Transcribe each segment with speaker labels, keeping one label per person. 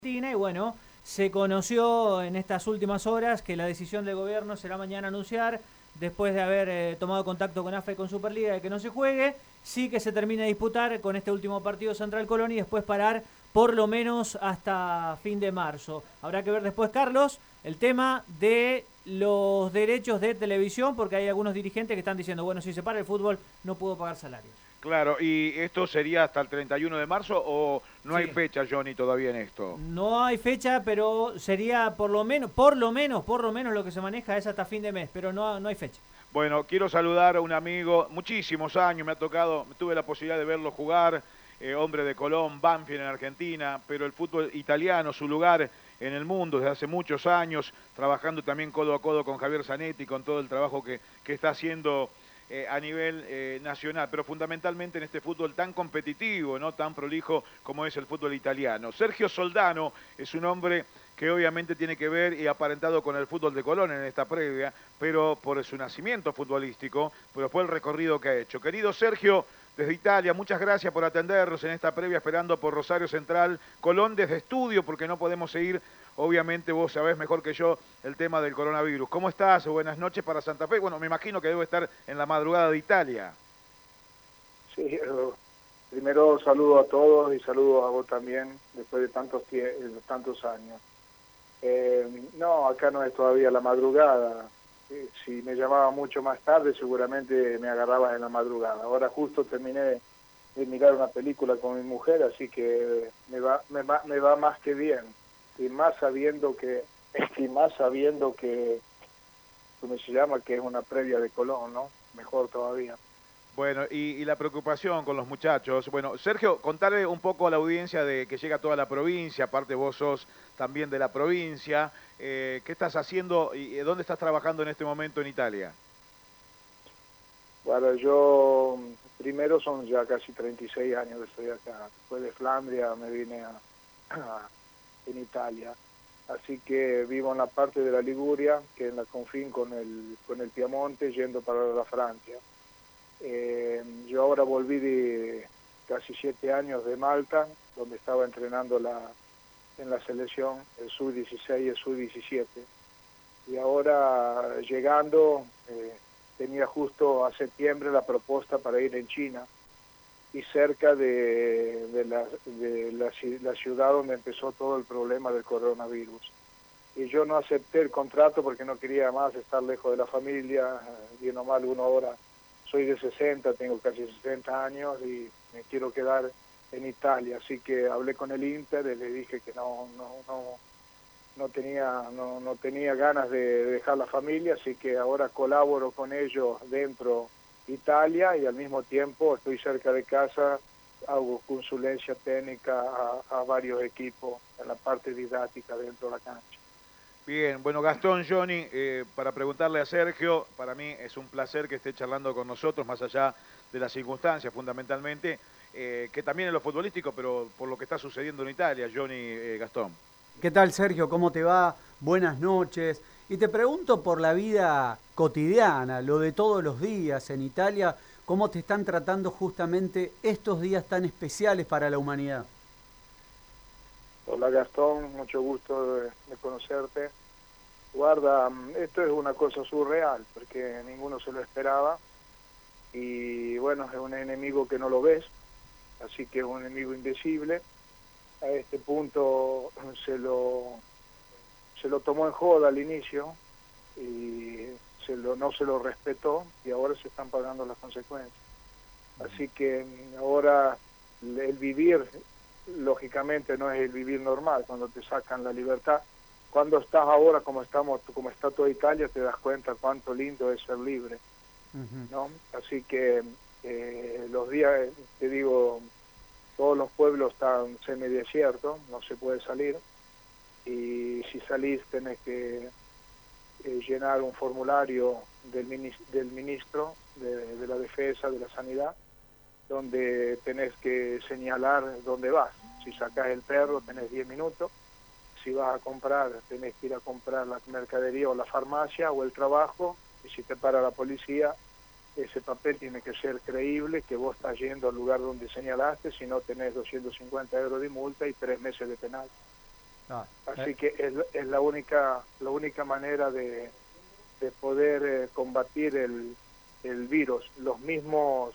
Speaker 1: Y bueno, se conoció en estas últimas horas que la decisión del gobierno será mañana anunciar, después de haber tomado contacto con AFA y con Superliga, de que no se juegue, sí que se termine de disputar con este último partido Central Colón y después parar por lo menos hasta fin de marzo. Habrá que ver después, Carlos, el tema de los derechos de televisión, porque hay algunos dirigentes que están diciendo, bueno, si se para el fútbol no puedo pagar salarios.
Speaker 2: Claro, ¿y esto sería hasta el 31 de marzo o no hay
Speaker 1: Sí.
Speaker 2: fecha, Johnny, todavía en esto?
Speaker 1: No hay fecha, pero sería por lo menos lo que se maneja es hasta fin de mes, pero no hay fecha.
Speaker 2: Bueno, quiero saludar a un amigo, muchísimos años me ha tocado, tuve la posibilidad de verlo jugar, hombre de Colón, Banfield en Argentina, pero el fútbol italiano, su lugar en el mundo desde hace muchos años, trabajando también codo a codo con Javier Zanetti, con todo el trabajo que está haciendo a nivel nacional, pero fundamentalmente en este fútbol tan competitivo, no tan prolijo como es el fútbol italiano. Sergio Soldano es un hombre que obviamente tiene que ver y aparentado con el fútbol de Colón en esta previa, pero por su nacimiento futbolístico, pero fue el recorrido que ha hecho. Querido Sergio, desde Italia, muchas gracias por atendernos en esta previa, esperando por Rosario Central, Colón desde estudio, porque no podemos seguir, obviamente vos sabés mejor que yo el tema del coronavirus. ¿Cómo estás? Buenas noches para Santa Fe. Bueno, me imagino que debo estar en la madrugada de Italia.
Speaker 3: Sí, primero saludo a todos y saludo a vos también, después de tantos años. No, acá no es todavía la madrugada. Si me llamaba mucho más tarde, seguramente me agarrabas en la madrugada. Ahora justo terminé de mirar una película con mi mujer, así que me va más que bien. Y más sabiendo que, ¿cómo se llama? Que es una previa de Colón, ¿no? Mejor todavía.
Speaker 2: Bueno, y la preocupación con los muchachos. Bueno, Sergio, contarle un poco a la audiencia de que llega a toda la provincia, aparte vos sos también de la provincia. ¿Qué estás haciendo y dónde estás trabajando en este momento en Italia?
Speaker 3: Bueno, yo primero son ya casi 36 años que estoy acá. Después de Flandria me vine en Italia. Así que vivo en la parte de la Liguria, que es la confín con el Piamonte, yendo para la Francia. Yo ahora volví de casi 7 años de Malta, donde estaba entrenando en la selección, el sub-16 y el sub-17. Y ahora llegando, tenía justo a septiembre la propuesta para ir en China y cerca de la ciudad donde empezó todo el problema del coronavirus. Y yo no acepté el contrato porque no quería más estar lejos de la familia, bien o mal uno ahora. Soy de 60, tengo casi 60 años y me quiero quedar en Italia, así que hablé con el Inter y le dije que no tenía ganas de dejar la familia, así que ahora colaboro con ellos dentro de Italia y al mismo tiempo estoy cerca de casa, hago consulencia técnica a varios equipos en la parte didáctica dentro de la cancha.
Speaker 2: Bien, bueno, Gastón, Johnny, para preguntarle a Sergio, para mí es un placer que esté charlando con nosotros, más allá de las circunstancias, fundamentalmente, que también en lo futbolístico, pero por lo que está sucediendo en Italia, Johnny, Gastón.
Speaker 4: ¿Qué tal, Sergio? ¿Cómo te va? Buenas noches. Y te pregunto por la vida cotidiana, lo de todos los días en Italia, ¿cómo te están tratando justamente estos días tan especiales para la humanidad?
Speaker 3: Hola Gastón, mucho gusto de conocerte. Guarda, esto es una cosa surreal, porque ninguno se lo esperaba, y bueno, es un enemigo que no lo ves, así que es un enemigo invisible. A este punto se lo tomó en joda al inicio, y no se lo respetó, y ahora se están pagando las consecuencias. Así que ahora el vivir, lógicamente no es el vivir normal, cuando te sacan la libertad. Cuando estás ahora como está toda Italia, te das cuenta cuánto lindo es ser libre, ¿no? Así que los días, te digo, todos los pueblos están semidesiertos, no se puede salir, y si salís tenés que llenar un formulario del ministro de la Defensa, de la Sanidad, donde tenés que señalar dónde vas. Si sacás el perro tenés 10 minutos, si vas a comprar tenés que ir a comprar la mercadería o la farmacia o el trabajo, y si te para la policía, ese papel tiene que ser creíble, que vos estás yendo al lugar donde señalaste, si no tenés 250 € de multa y 3 meses de penal. Así que es la única manera de poder combatir el virus. Los mismos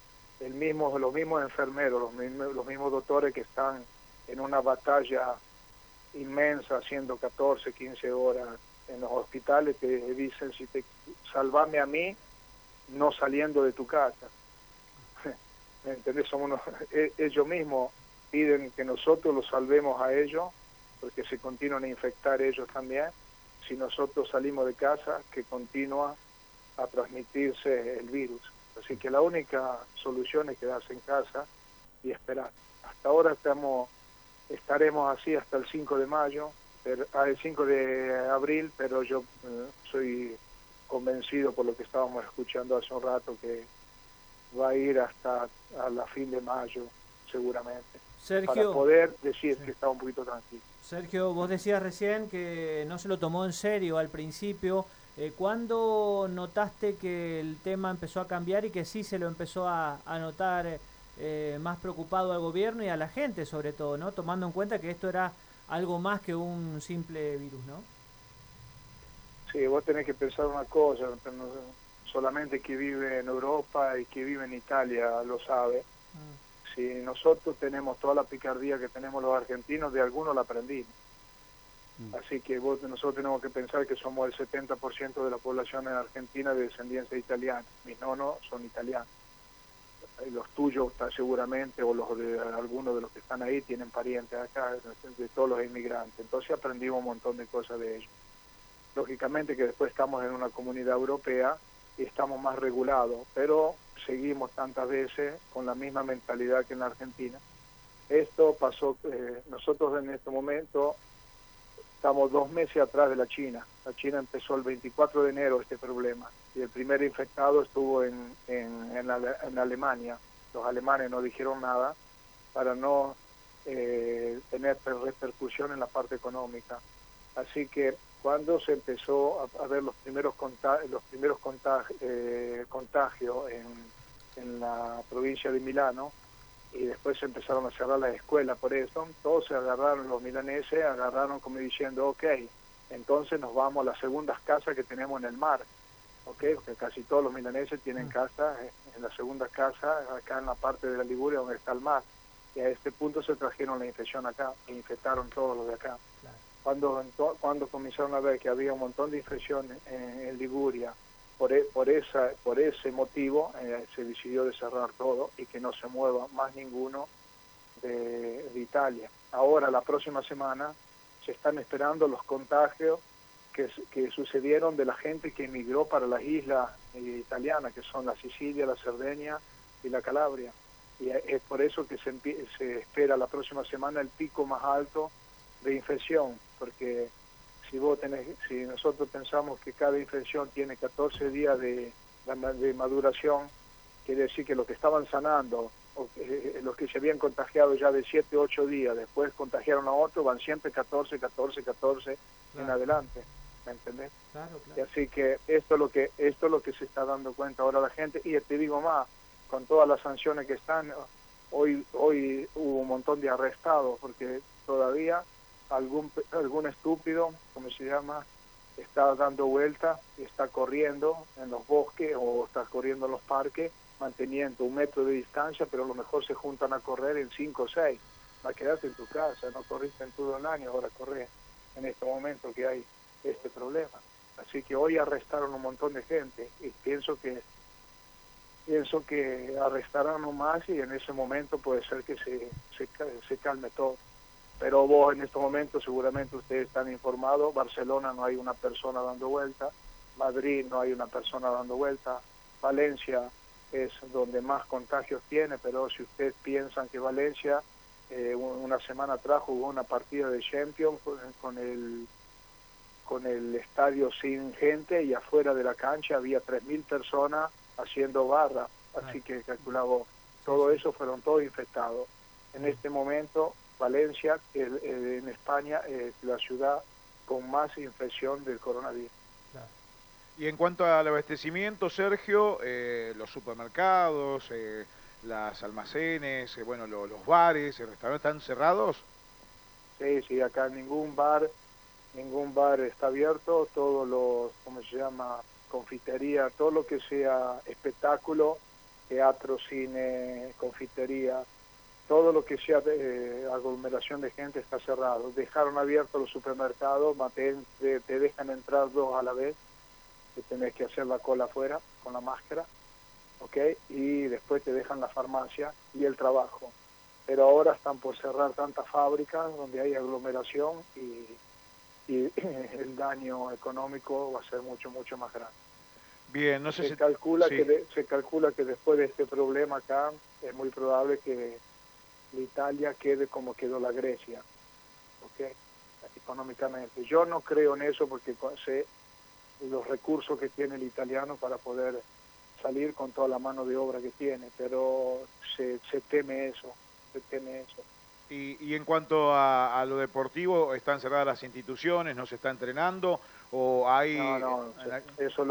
Speaker 3: enfermeros, los mismos doctores que están en una batalla inmensa haciendo 14, 15 horas en los hospitales, te dicen, salvame a mí no saliendo de tu casa. ¿Me entendés? Ellos mismos piden que nosotros los salvemos a ellos, porque se continúan a infectar ellos también. Si nosotros salimos de casa, que continúa a transmitirse el virus. Así que la única solución es quedarse en casa y esperar. Hasta ahora estaremos así hasta el 5 de mayo, el 5 de abril, pero yo soy convencido por lo que estábamos escuchando hace un rato que va a ir hasta a la fin de mayo seguramente,
Speaker 1: Sergio,
Speaker 3: para poder decir que está un poquito tranquilo.
Speaker 1: Sergio, vos decías recién que no se lo tomó en serio al principio. ¿Cuándo notaste que el tema empezó a cambiar y que sí se lo empezó a notar más preocupado al gobierno y a la gente sobre todo, ¿no? Tomando en cuenta que esto era algo más que un simple virus, ¿no?
Speaker 3: Sí, vos tenés que pensar una cosa, solamente que vive en Europa y que vive en Italia lo sabe. Si nosotros tenemos toda la picardía que tenemos los argentinos, de algunos la aprendimos. Así que nosotros tenemos que pensar que somos el 70% de la población en Argentina de descendencia italiana. Mis nonos son italianos. Los tuyos seguramente, o los de algunos de los que están ahí, tienen parientes acá, de todos los inmigrantes. Entonces aprendimos un montón de cosas de ellos. Lógicamente que después estamos en una comunidad europea y estamos más regulados, pero seguimos tantas veces con la misma mentalidad que en la Argentina. Esto pasó, nosotros en este momento estamos 2 meses atrás de la China. La China empezó el 24 de enero este problema y el primer infectado estuvo en Alemania. Los alemanes no dijeron nada para no tener repercusión en la parte económica. Así que cuando se empezó a ver los primeros contagios en la provincia de Milano, y después se empezaron a cerrar las escuelas por eso, todos se agarraron, los milaneses agarraron como diciendo, ok, entonces nos vamos a las segundas casas que tenemos en el mar, ok, porque casi todos los milaneses tienen casa en la segunda casa, acá en la parte de la Liguria donde está el mar, y a este punto se trajeron la infección acá, e infectaron todos los de acá. Claro. Cuando comenzaron a ver que había un montón de infecciones en Liguria, por ese motivo se decidió de cerrar todo y que no se mueva más ninguno de Italia. Ahora, la próxima semana, se están esperando los contagios que sucedieron de la gente que emigró para las islas italianas, que son la Sicilia, la Cerdeña y la Calabria. Y es por eso que se espera la próxima semana el pico más alto de infección, porque si nosotros pensamos que cada infección tiene 14 días de maduración, quiere decir que los que estaban sanando, o los que se habían contagiado ya de 7, 8 días, después contagiaron a otro, van siempre 14 claro. En adelante, ¿me entendés? Claro. Y así que esto es lo que se está dando cuenta ahora la gente, y te digo más, con todas las sanciones que están, hoy hubo un montón de arrestados, porque todavía algún estúpido, como se llama, está dando vueltas, está corriendo en los bosques o está corriendo en los parques, manteniendo 1 metro de distancia, pero a lo mejor se juntan a correr en 5 o 6. Va a quedarte en tu casa, no corriste en todo el año, ahora corres en este momento que hay este problema. Así que hoy arrestaron un montón de gente y pienso que arrestarán más, y en ese momento puede ser que se calme todo. Pero vos en estos momentos seguramente ustedes están informados, Barcelona no hay una persona dando vuelta, Madrid no hay una persona dando vuelta, Valencia es donde más contagios tiene, pero si ustedes piensan que Valencia una semana atrás jugó una partida de Champions con el estadio sin gente, y afuera de la cancha había 3.000 personas haciendo barra, así que calculaba, todo eso fueron todos infectados. En este momento Valencia, en España, es la ciudad con más infección del coronavirus.
Speaker 2: Claro. Y en cuanto al abastecimiento, Sergio, los supermercados, las almacenes, los bares, los restaurantes, ¿están cerrados?
Speaker 3: Sí, acá ningún bar está abierto, todos los, ¿cómo se llama? Confitería, todo lo que sea espectáculo, teatro, cine, confitería, todo lo que sea aglomeración de gente está cerrado. Dejaron abiertos los supermercados, te dejan entrar 2 a la vez, que tenés que hacer la cola afuera con la máscara, ¿ok? Y después te dejan la farmacia y el trabajo. Pero ahora están por cerrar tantas fábricas donde hay aglomeración y el daño económico va a ser mucho más grande.
Speaker 2: Bien, no sé
Speaker 3: se
Speaker 2: si...
Speaker 3: calcula
Speaker 2: sí.
Speaker 3: se calcula que después de este problema acá es muy probable que la Italia quede como quedó la Grecia, ¿ok? Económicamente. Yo no creo en eso porque sé los recursos que tiene el italiano para poder salir con toda la mano de obra que tiene, pero se teme eso, se teme eso.
Speaker 2: Y en cuanto a lo deportivo, ¿están cerradas las instituciones, no se está entrenando o hay...?
Speaker 3: No, eso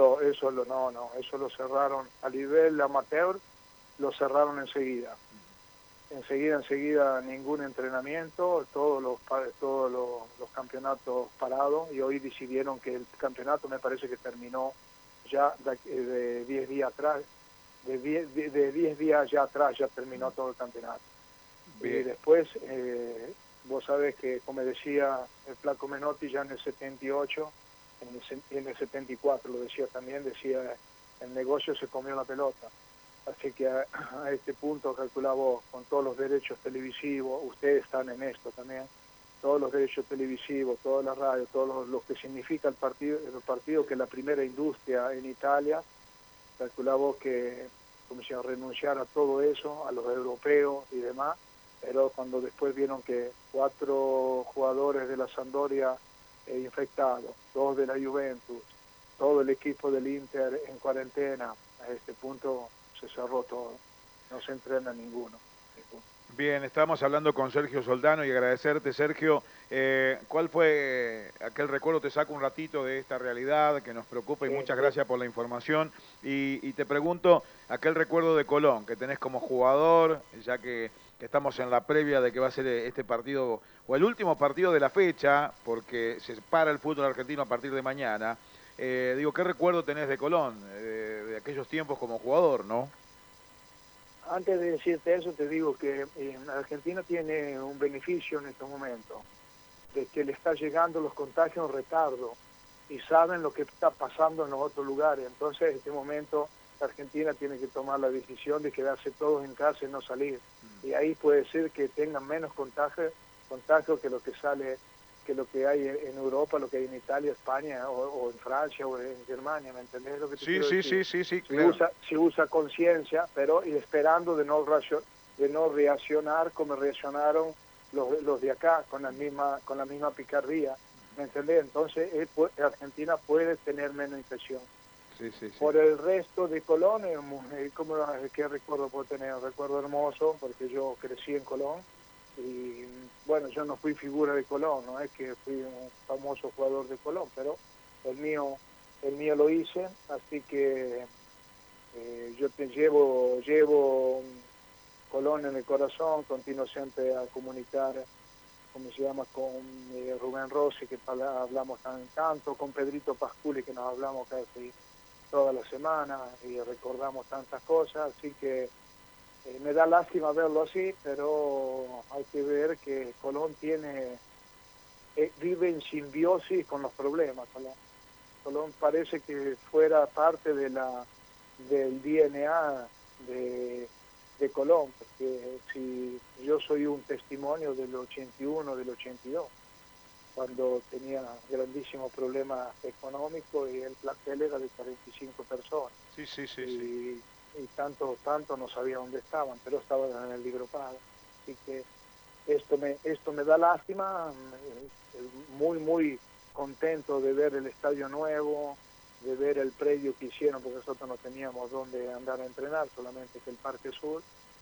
Speaker 3: lo cerraron a nivel amateur, lo cerraron enseguida. Enseguida ningún entrenamiento, todos los campeonatos parados, y hoy decidieron que el campeonato me parece que terminó ya de 10 días atrás, de 10 días ya atrás ya terminó todo el campeonato. Bien. Y después, vos sabés que, como decía el Flaco Menotti ya en el 78, en el 74 lo decía también, decía, el negocio se comió la pelota. Así que a este punto, calculamos con todos los derechos televisivos, ustedes están en esto también, todos los derechos televisivos, toda la radio, todo lo que significa el partido que es la primera industria en Italia, calculamos que como si a renunciar a todo eso, a los europeos y demás, pero cuando después vieron que 4 jugadores de la Sampdoria infectados, 2 de la Juventus, todo el equipo del Inter en cuarentena, a este punto se cerró todo, no se entrena ninguno.
Speaker 2: Bien, estamos hablando con Sergio Soldano y agradecerte, Sergio. ¿Cuál fue aquel recuerdo? Te saco un ratito de esta realidad que nos preocupa y muchas gracias por la información. Y te pregunto, aquel recuerdo de Colón que tenés como jugador, ya que estamos en la previa de que va a ser este partido, o el último partido de la fecha, porque se para el fútbol argentino a partir de mañana. ¿Qué recuerdo tenés de Colón, de aquellos tiempos como jugador, no?
Speaker 3: Antes de decirte eso, te digo que Argentina tiene un beneficio en este momento, de que le está llegando los contagios en retardo y saben lo que está pasando en los otros lugares. Entonces, en este momento, Argentina tiene que tomar la decisión de quedarse todos en casa y no salir. Y ahí puede ser que tengan menos contagio que lo que sale, que lo que hay en Europa, lo que hay en Italia, España, o en Francia, o en Germania, ¿me entendés lo que te quiero decir?
Speaker 2: Sí, claro.
Speaker 3: Se usa conciencia, pero y esperando de no reaccionar como reaccionaron los de acá, con la misma picardía, ¿me entendés? Entonces Argentina puede tener menos infección.
Speaker 2: Sí.
Speaker 3: Por el resto de Colón, ¿qué recuerdo puedo tener? Un recuerdo hermoso, porque yo crecí en Colón, y bueno, yo no fui figura de Colón, no es que fui un famoso jugador de Colón, pero el mío lo hice, así que yo llevo Colón en el corazón, continuo siempre a comunicar, como se llama, con Rubén Rossi, que hablamos tanto, con Pedrito Pasculi, que nos hablamos casi toda la semana y recordamos tantas cosas, así que me da lástima verlo así, pero hay que ver que Colón vive en simbiosis con los problemas. Colón parece que fuera parte del DNA de Colón, porque si yo soy un testimonio del 81, del 82, cuando tenía grandísimos problemas económicos y el plantel era de 45 personas.
Speaker 2: Sí.
Speaker 3: Y tanto no sabía dónde estaban, pero estaban en el libro pago. Así que esto me da lástima, muy contento de ver el estadio nuevo, de ver el predio que hicieron, porque nosotros no teníamos dónde andar a entrenar, solamente que el Parque Sur,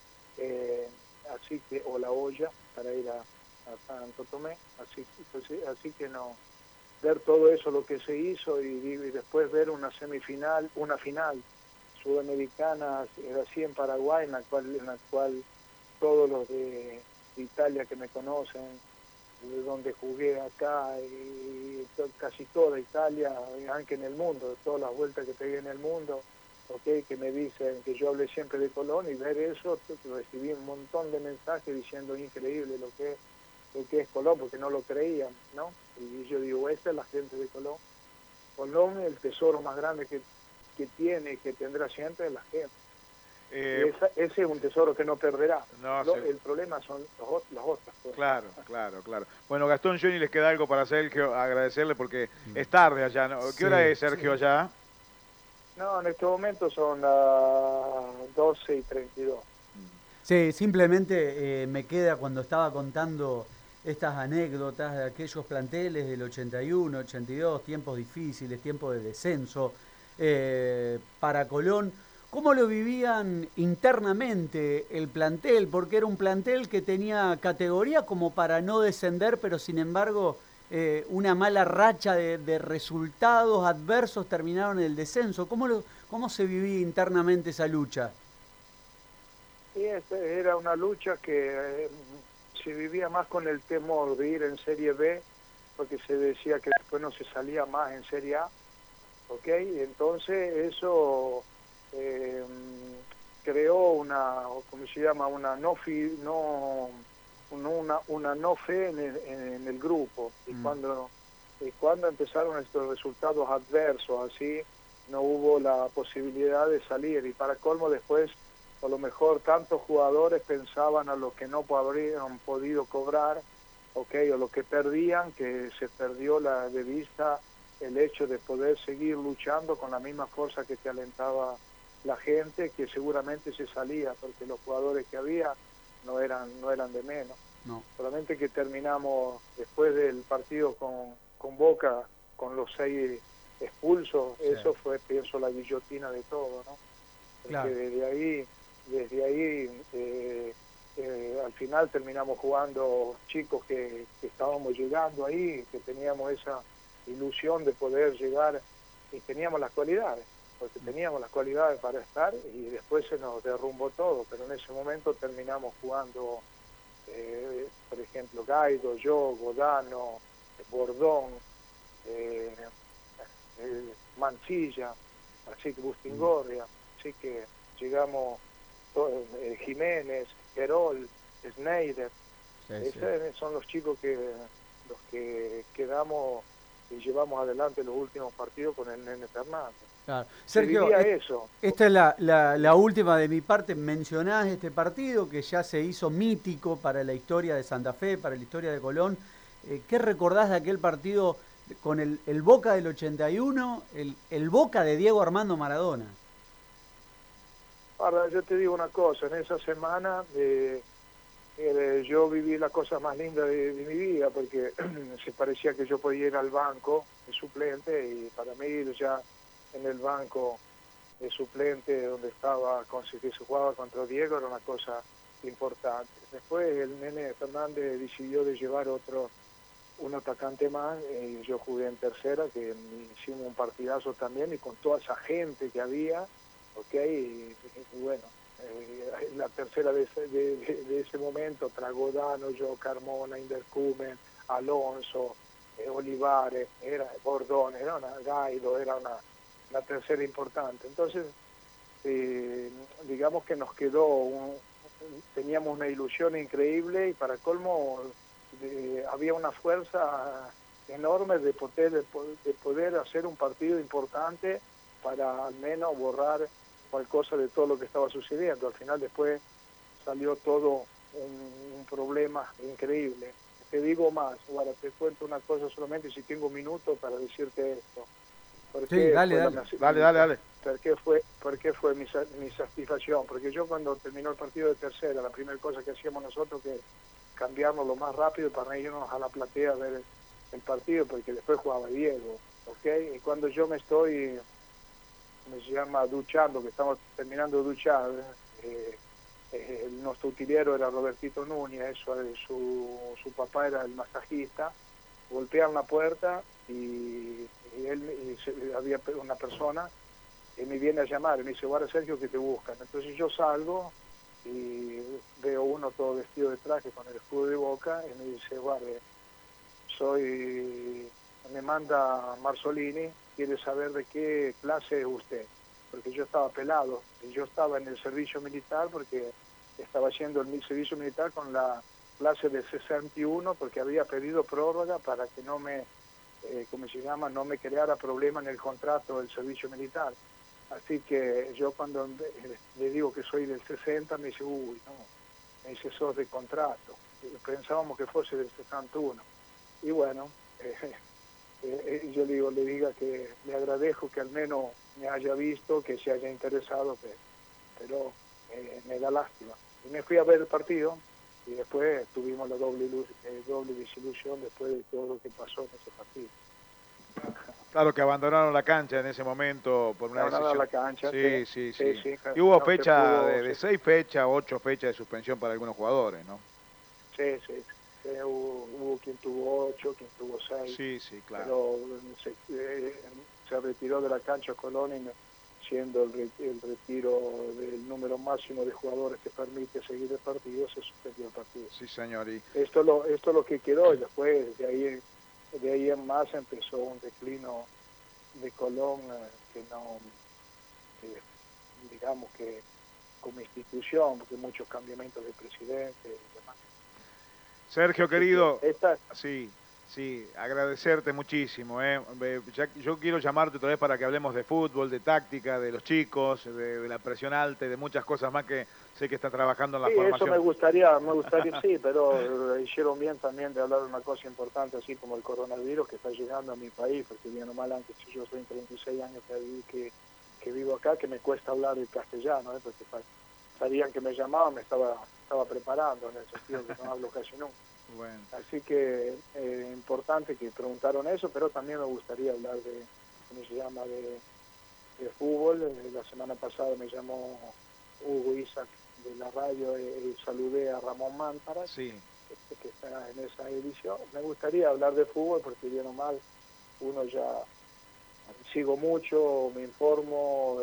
Speaker 3: así que, o La Olla, para ir a Santo Tomé, así que no, ver todo eso lo que se hizo y después ver una final sudamericana así en Paraguay, en la cual todos los de Italia que me conocen de donde jugué acá y casi toda Italia, aunque en el mundo, todas las vueltas que pegué en el mundo, okay, que me dicen que yo hablé siempre de Colón, y ver eso, recibí un montón de mensajes diciendo increíble lo que es Colón, porque no lo creían, ¿no? Y yo digo, esa es la gente de Colón. Colón, el tesoro más grande que tiene, que tendrá siempre, es la gente. Ese es un tesoro que no perderá. El problema son las otras cosas.
Speaker 2: Claro. Bueno, Gastón, Johnny, les queda algo para Sergio, agradecerle porque es tarde allá, ¿no? ¿Qué hora es, Sergio, allá?
Speaker 3: No, en este momento son las 12:32.
Speaker 4: Sí, simplemente me queda cuando estaba contando estas anécdotas de aquellos planteles del 81, 82, tiempos difíciles, tiempos de descenso para Colón. ¿Cómo lo vivían internamente el plantel? Porque era un plantel que tenía categoría como para no descender, pero sin embargo una mala racha de resultados adversos terminaron en el descenso. ¿Cómo se vivía internamente esa lucha?
Speaker 3: Sí, era una lucha que se vivía más con el temor de ir en Serie B, porque se decía que después no se salía más en Serie A, ¿ok? Entonces eso creó una, ¿cómo se llama? Una no fe en el grupo. Y cuando empezaron estos resultados adversos, así, no hubo la posibilidad de salir. Y para colmo después, a lo mejor tantos jugadores pensaban a lo que no habrían podido cobrar, okay, o lo que perdían, que se perdió de vista el hecho de poder seguir luchando con la misma fuerza que te alentaba la gente, que seguramente se salía, porque los jugadores que había no eran de menos.
Speaker 4: No. Solamente
Speaker 3: que terminamos después del partido con Boca, con los 6 expulsos, sí. Eso fue, pienso, la guillotina de todo, ¿no? Porque claro. Desde ahí al final terminamos jugando chicos que estábamos llegando ahí, que teníamos esa ilusión de poder llegar, y teníamos las cualidades, porque teníamos las cualidades para estar, y después se nos derrumbó todo, pero en ese momento terminamos jugando, por ejemplo, Gaido, yo, Godano, Bordón, Mancilla, así que Bustingorria, así que llegamos Jiménez, Querol, Schneider, son los chicos los que quedamos y llevamos adelante los últimos partidos con el Nene Fernández.
Speaker 4: Claro. Sergio,
Speaker 3: eso.
Speaker 4: Esta es la última de mi parte. Mencionás este partido que ya se hizo mítico para la historia de Santa Fe, para la historia de Colón. ¿Qué recordás de aquel partido con el Boca del 81, el Boca de Diego Armando Maradona?
Speaker 3: Ahora, yo te digo una cosa, en esa semana yo viví la cosa más linda de mi vida, porque se parecía que yo podía ir al banco de suplente, y para mí ya en el banco de suplente donde que se jugaba contra Diego era una cosa importante. Después el Nene Fernández decidió de llevar un atacante más, y yo jugué en tercera, que hicimos un partidazo también, y con toda esa gente que había, y bueno, la tercera de ese momento, Tragodano, yo, Carmona, Inderkumen, Alonso, Olivares, era Bordón, era Gaido, era una tercera importante. Entonces, digamos que nos teníamos una ilusión increíble, y para colmo había una fuerza enorme de poder hacer un partido importante para al menos borrar cualquier cosa de todo lo que estaba sucediendo. Al final después salió todo un problema increíble. Te digo más, ahora te cuento una cosa solamente, si tengo minutos para decirte esto.
Speaker 4: Sí, dale.
Speaker 3: ¿Por qué fue mi satisfacción? Porque yo, cuando terminó el partido de tercera, la primera cosa que hacíamos nosotros que cambiarnos lo más rápido para irnos a la platea a ver el partido, porque después jugaba Diego, y cuando yo me llama duchando, que estamos terminando de duchar, nuestro utilero era Robertito Núñez, su papá era el masajista, golpean la puerta y había una persona que me viene a llamar y me dice, guarda, Sergio, que te buscan. Entonces yo salgo y veo uno todo vestido de traje con el escudo de Boca, y me dice, guarda, me manda Marzolini, quiere saber de qué clase es usted, porque yo estaba pelado, y yo estaba en el servicio militar porque estaba haciendo el servicio militar con la clase de 61 porque había pedido prórroga para que no me, no me creara problema en el contrato del servicio militar. Así que yo cuando le digo que soy del 60, me dice, uy, no, me dice, sos de contrato. Pensábamos que fuese del 61. Y bueno, yo le diga que le agradezco que al menos me haya visto, que se haya interesado, pero me da lástima. Y me fui a ver el partido y después tuvimos la doble desilusión después de todo lo que pasó en ese partido.
Speaker 2: Claro que abandonaron la cancha en ese momento por una decisión.
Speaker 3: La cancha,
Speaker 2: sí. Y hubo fecha de 6 fechas, 8 fechas de suspensión para algunos jugadores, ¿no?
Speaker 3: Sí. Hubo quien tuvo 8, quien tuvo 6.
Speaker 2: Sí, claro.
Speaker 3: Pero se retiró de la cancha Colón, siendo el retiro del número máximo de jugadores que permite seguir el partido, se suspendió el partido.
Speaker 2: Sí, señor.
Speaker 3: Esto es lo que quedó, y después de ahí en más empezó un declino de Colón digamos que como institución, porque muchos cambiamientos de presidente y demás.
Speaker 2: Sergio, querido, sí, agradecerte muchísimo. Yo quiero llamarte otra vez para que hablemos de fútbol, de táctica, de los chicos, de la presión alta y de muchas cosas más que sé que está trabajando en la formación.
Speaker 3: Eso me gustaría sí, pero hicieron bien también de hablar de una cosa importante, así como el coronavirus que está llegando a mi país, porque bien o mal, antes yo soy 36 años que vivo acá, que me cuesta hablar el castellano, porque sabían que me llamaban, me estaba preparando, en el sentido que no hablo casi nunca.
Speaker 2: Bueno.
Speaker 3: Así que importante que preguntaron eso, pero también me gustaría hablar de fútbol. La semana pasada me llamó Hugo Isaac de la radio y saludé a Ramón Mántara,
Speaker 2: sí,
Speaker 3: que está en esa edición. Me gustaría hablar de fútbol porque bien o mal uno ya sigo mucho, me informo,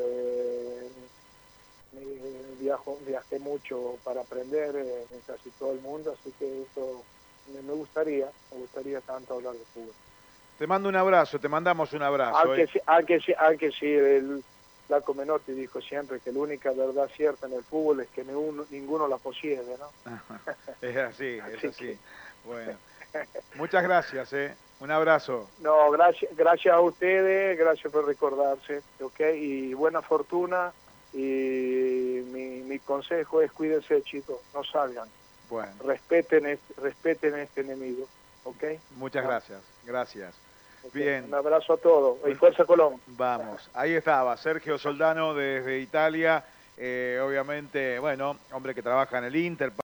Speaker 3: viajé mucho para aprender en casi todo el mundo, así que eso me gustaría tanto hablar de fútbol.
Speaker 2: Te mando un abrazo, te mandamos un abrazo.
Speaker 3: Aunque sí, el Flaco Menotti dijo siempre que la única verdad cierta en el fútbol es que ninguno la posee, ¿no?
Speaker 2: Es así. Bueno, muchas gracias, un abrazo.
Speaker 3: No, gracias a ustedes, gracias por recordarse, ¿ok? Y buena fortuna. Y mi consejo es cuídense, chicos, no salgan.
Speaker 2: Bueno.
Speaker 3: Respeten este enemigo, ¿ok?
Speaker 2: Muchas gracias.
Speaker 3: Okay.
Speaker 2: Bien.
Speaker 3: Un abrazo a todos y fuerza Colón.
Speaker 2: Vamos, ahí estaba Sergio Soldano desde Italia, obviamente, bueno, hombre que trabaja en el Inter.